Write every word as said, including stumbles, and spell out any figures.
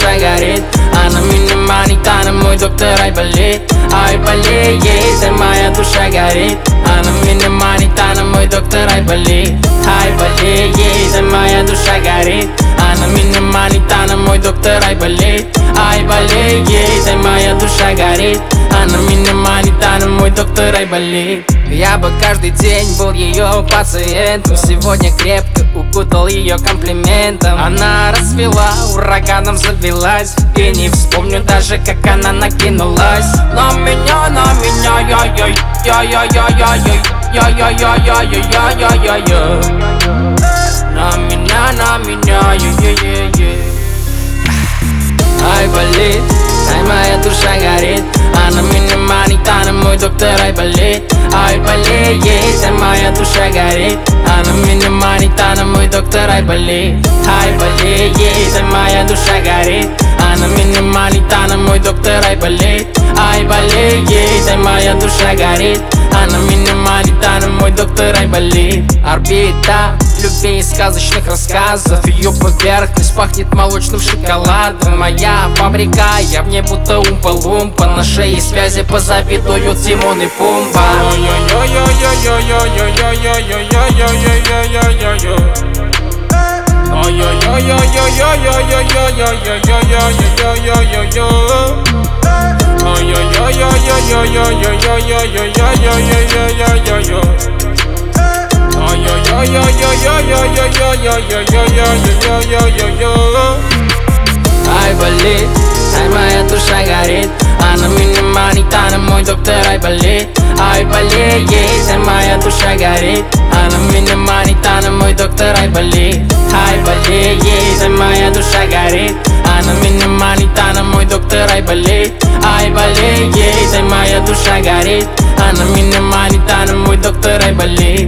душа горит. Она меня манит, она мой доктор, ай болит. Ай болит, ей, моя душа горит. Она меня манит, она мой доктор, ай болит. Ай болит, ей, моя душа горит. Она меня манит, она мой доктор, ай болит. Ай болит, ей, моя душа горит. Она меня манит, она мой доктор, ай болит. Я бы каждый день был ее пациентом. Сегодня крепко укутал ее комплиментом. Она расцвела, ураганом завелась. И не вспомню даже, как она накинулась на меня, на меня, я-яй, я-яй-яй-яй, я-яй-яй-яй-яй-яй-яй-яй. На меня, на меня, я-яй-яй-яй. Ай болит, ай моя душа горит. Она меня манит, она мой доктор, ай болит. Ай болит, ей, моя душа горит. Она меня манит, она мой доктор, ай болит. Ай болит, ей, моя душа горит. Она меня манит, она мой доктор, ай болит. Ай болит, ей, моя душа горит. Она меня манит, она мой доктор, ай болит. Орбита любви и сказочных рассказов. Ее поверхность пахнет молочным шоколадом. Моя фабрика, я в ней будто умпа-лумпа. На шее связи позавидуют Тимон и Пумба. Ай болит, ай моя душа горит. Она меня манит, она мой доктор, ай болит. Ай болит, ей, моя душа горит. Она меня манит, она мой доктор, ай болит. Ай болит, ей, моя душа горит. Она меня манит, она мой доктор, ай болит. Ай болит, ей, моя душа горит. Она меня манит, она мой доктор, ай болит.